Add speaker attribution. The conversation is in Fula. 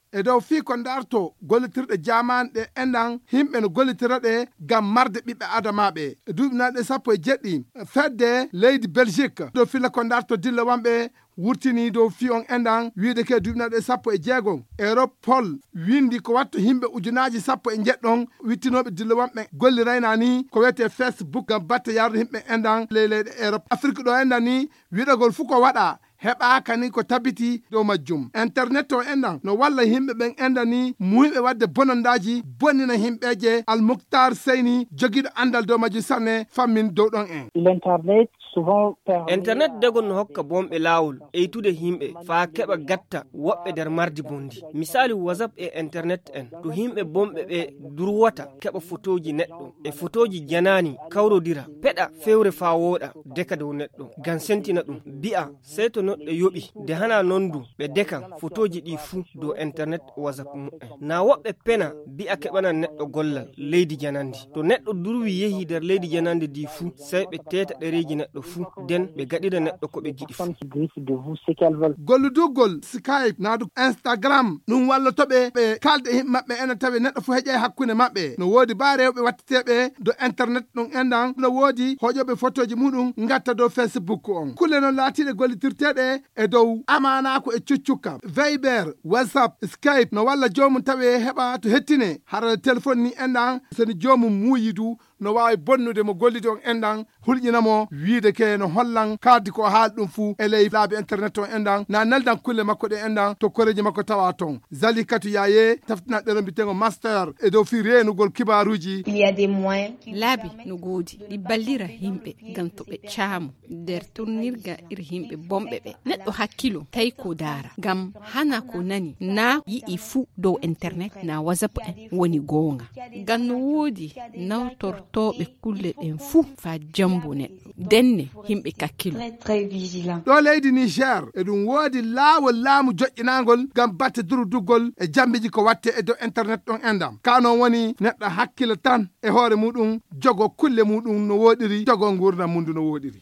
Speaker 1: e dow fii ko darto gollitirɗe jamanɗe enɗan himɓe no gollitiraɗe gam marde ɓiɓɓe adamaɓe duuɓinaɗe 17 fedde leydi Belgique dow filla ko darto dilla wamɓe wurtini dow fi on enɗan wiide ke duuɓinaɗe 16 Europol windi ko watto himɓe ujunaji 17 wittinoɓe dilla wamɓe gollirayna ni ko wiyete Facebook gam batte yarde himɓe enɗan leyɗe Europe Afrique ɗo enɗan ni wiɗagol fu ko waɗa heɓaka ni ko tabiti dow majjum internet o enɗan no walla himɓe ɓen enɗan ni muhiɓe wadde bonondaji bonnina himɓeje Almoukhtar Seyni joguiɗo andal dow majjum sanne fammin dow ɗon en
Speaker 2: internet degol no hokka bomɓe lawol eytude himɓe faa keɓa gatta woɓɓe nder mardi bondi misali WhatsApp e internet en to himɓe bomɓe ɓe durwata keɓa photoji neɗɗo e photoji janani kawrodira peɗa fewre faa woɗa deka dow neɗɗo gam sentina ɗum bi'a sey to neɗɗo yoɓi de hana nondu ɓe dekan photoji ɗi fuu dow internet WhatsApp mu'en na woɓɓe pena bi'a keɓana neɗɗo gollal leydi janandi to neɗɗo durwi yehi nder leydi janandi di fuu sey ɓe teta ɗereji neɗɗo fuu den ɓe gaɗira neɗɗo ko ɓe giɗi fuu
Speaker 1: golludugol Skype naadu Instagram ɗum wallotoɓe ɓe kalde himɓe maɓɓe ena tawi neɗɗo fu heƴay hakkunde maɓɓe no woodi ba rewɓe watteteɓe do internet ɗum enɗan no woodi hoƴoɓe photoji muɗum gatta dow Facebook on kulle noon laatiɗe gollitirteɗe e dow amanako e cuccukka Viber WhatsApp Skype no walla jomum tawi heɓa to hettine hara téléphone ni enɗan soni jomum muuyidu no wawi bonnude mo gollide on enɗan hulƴinamo wiide ke no hollan kaddi ko haal ɗum fuu e ley laabi internet on enɗan na neldan kulle makko ɗe enɗan to koreji makko tawa ton Zalikatu Yaye taftina ɗeɗo mbitego master e dow fi renugol kibaruji
Speaker 3: laabi no goodi ɗi ballira himɓe gam to ɓe caamu nder turnirga iri himɓe bomɓe ɓe neɗɗo hakkilo tawi ko daara gam hana ko nani na yi'i fuu dow internet na WhatsApp en woni goonga gam no woodi nawtortoɓe kulle ɗen fuu fa jambo neɗɗo denne himɓe kakkilo
Speaker 1: ɗo leydi Niger e ɗum woodi laawol laamu joƴƴinagol gam batte durduggol e jambiji ko watte e dow internet ɗon enɗam kanon woni neɗɗo hakkilo tan e hoore muɗum jogo kulle muɗum no woɗiri jogo gurdam mundu no woɗiri